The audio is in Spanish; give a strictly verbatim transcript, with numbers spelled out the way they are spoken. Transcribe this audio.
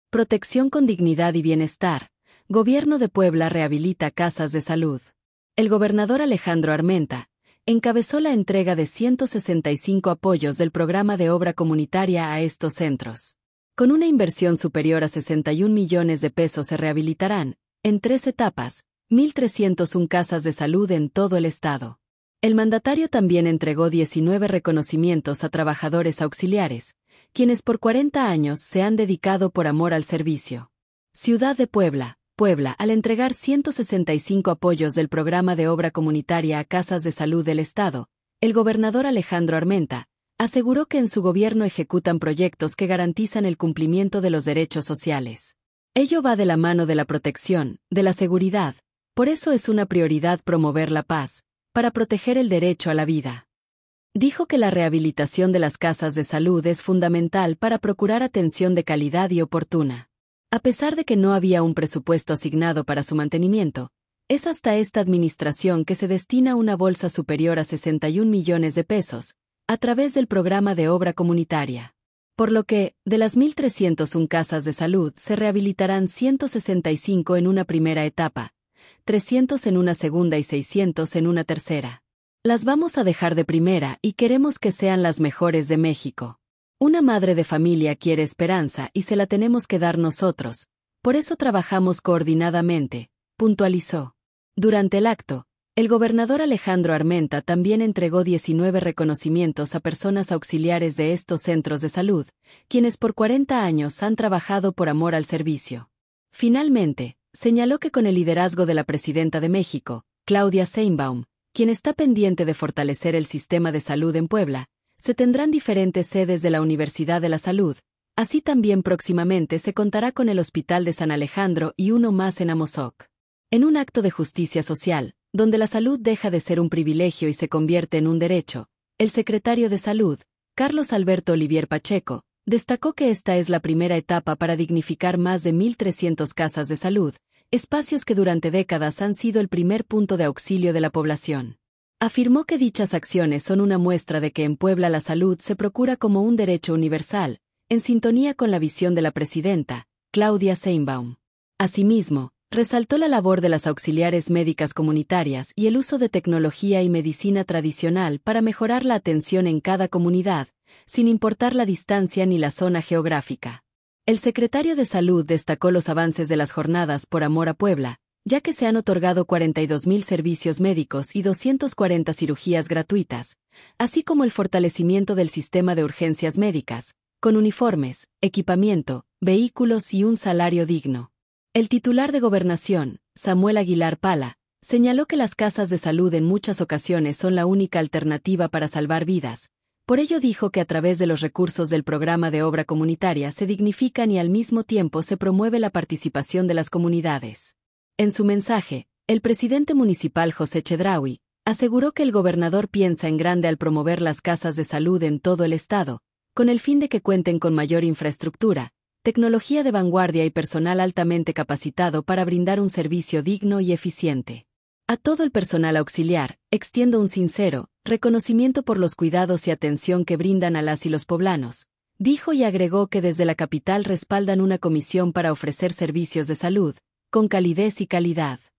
Protección con dignidad y bienestar. Gobierno de Puebla rehabilita casas de salud. El gobernador Alejandro Armenta encabezó la entrega de ciento sesenta y cinco apoyos del programa de obra comunitaria a estos centros. Con una inversión superior a sesenta y un millones de pesos se rehabilitarán, en tres etapas, mil trescientas una casas de salud en todo el estado. El mandatario también entregó diecinueve reconocimientos a trabajadores auxiliares, quienes por cuarenta años se han dedicado por amor al servicio. Ciudad de Puebla. Puebla, al entregar ciento sesenta y cinco apoyos del programa de obra comunitaria a casas de salud del Estado, el gobernador Alejandro Armenta aseguró que en su gobierno ejecutan proyectos que garantizan el cumplimiento de los derechos sociales. Ello va de la mano de la protección, de la seguridad, por eso es una prioridad promover la paz, para proteger el derecho a la vida. Dijo que la rehabilitación de las casas de salud es fundamental para procurar atención de calidad y oportuna. A pesar de que no había un presupuesto asignado para su mantenimiento, es hasta esta administración que se destina una bolsa superior a sesenta y un millones de pesos, a través del programa de obra comunitaria. Por lo que, de las mil trescientas una casas de salud se rehabilitarán ciento sesenta y cinco en una primera etapa, trescientas en una segunda y seiscientas en una tercera. Las vamos a dejar de primera y queremos que sean las mejores de México. Una madre de familia quiere esperanza y se la tenemos que dar nosotros, por eso trabajamos coordinadamente, puntualizó. Durante el acto, el gobernador Alejandro Armenta también entregó diecinueve reconocimientos a personas auxiliares de estos centros de salud, quienes por cuarenta años han trabajado por amor al servicio. Finalmente, señaló que con el liderazgo de la presidenta de México, Claudia Sheinbaum, quien está pendiente de fortalecer el sistema de salud en Puebla, se tendrán diferentes sedes de la Universidad de la Salud, así también próximamente se contará con el Hospital de San Alejandro y uno más en Amozoc. En un acto de justicia social, donde la salud deja de ser un privilegio y se convierte en un derecho, el secretario de Salud, Carlos Alberto Olivier Pacheco, destacó que esta es la primera etapa para dignificar más de mil trescientas casas de salud, espacios que durante décadas han sido el primer punto de auxilio de la población. Afirmó que dichas acciones son una muestra de que en Puebla la salud se procura como un derecho universal, en sintonía con la visión de la presidenta, Claudia Sheinbaum. Asimismo, resaltó la labor de las auxiliares médicas comunitarias y el uso de tecnología y medicina tradicional para mejorar la atención en cada comunidad, sin importar la distancia ni la zona geográfica. El secretario de Salud destacó los avances de las jornadas por amor a Puebla, ya que se han otorgado cuarenta y dos mil servicios médicos y doscientas cuarenta cirugías gratuitas, así como el fortalecimiento del sistema de urgencias médicas, con uniformes, equipamiento, vehículos y un salario digno. El titular de Gobernación, Samuel Aguilar Pala, señaló que las casas de salud en muchas ocasiones son la única alternativa para salvar vidas. Por ello dijo que a través de los recursos del programa de obra comunitaria se dignifican y al mismo tiempo se promueve la participación de las comunidades. En su mensaje, el presidente municipal José Chedraui aseguró que el gobernador piensa en grande al promover las casas de salud en todo el estado, con el fin de que cuenten con mayor infraestructura, tecnología de vanguardia y personal altamente capacitado para brindar un servicio digno y eficiente. A todo el personal auxiliar, extiendo un sincero reconocimiento por los cuidados y atención que brindan a las y los poblanos, dijo y agregó que desde la capital respaldan una comisión para ofrecer servicios de salud, con calidez y calidad.